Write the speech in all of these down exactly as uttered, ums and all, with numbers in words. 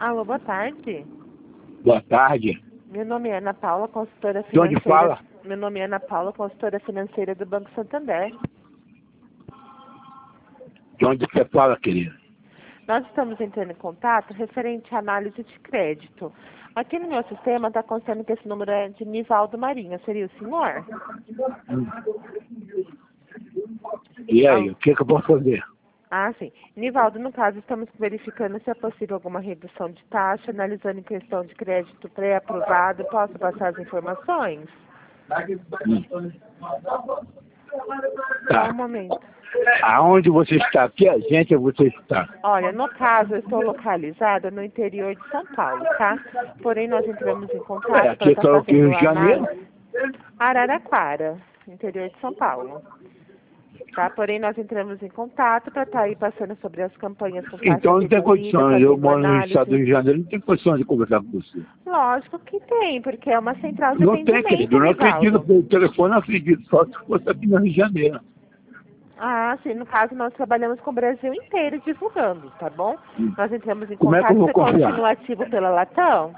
Alô, boa tarde. Boa tarde. Meu nome é Ana Paula, consultora De onde financeira. fala? Meu nome é Ana Paula, consultora financeira do Banco Santander. De onde você fala, querida? Nós estamos entrando em contato referente à análise de crédito. Aqui no meu sistema está constando que esse número é de Nivaldo Marinho. Seria o senhor? Hum. E aí, Ah. o que, que eu posso fazer? Ah, sim. Nivaldo, no caso, estamos verificando se é possível alguma redução de taxa, analisando em questão de crédito pré-aprovado. Posso passar as informações? Hum. Só Tá. um momento. Aonde você está? Que agência você está? Olha, no caso, eu estou localizada no interior de São Paulo, tá? Porém, nós entramos em É, contato para aqui é estar só aqui no fazendo Rio de Janeiro. análise. Araraquara, interior de São Paulo. Tá? Porém, nós entramos em contato para estar aí passando sobre as campanhas com taxa Então não tem reduzida, condições. Eu fazendo moro no estado do análise. Rio de Janeiro, não tem condições de conversar com você. Lógico que tem, porque é uma central de Não tem, querido. atendimento, Eu não acredito Nivaldo. pelo telefone, não acredito. Só se fosse aqui no Rio de Janeiro. Ah, sim. No caso, nós trabalhamos com o Brasil inteiro divulgando, tá bom? Hum. Nós entramos em Como é que eu contato. vou Você confiar? continua ativo pela Latão?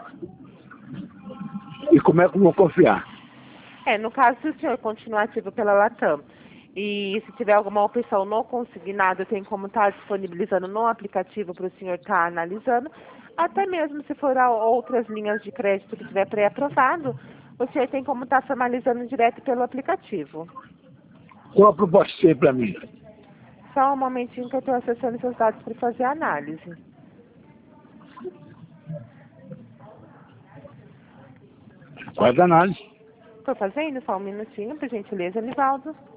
E como é que eu vou confiar? É, no caso, se o senhor continuar ativo pela Latam e se tiver alguma opção no consignado, tem como estar disponibilizando no aplicativo para o senhor estar analisando, até mesmo se for a outras linhas de crédito que tiver pré-aprovado, o senhor tem como estar formalizando direto pelo aplicativo. Qual a proposta que você tem para mim? Só um momentinho que eu estou acessando seus dados para fazer a análise. Faz análise. Estou fazendo? Só um minutinho, por gentileza, Nivaldo.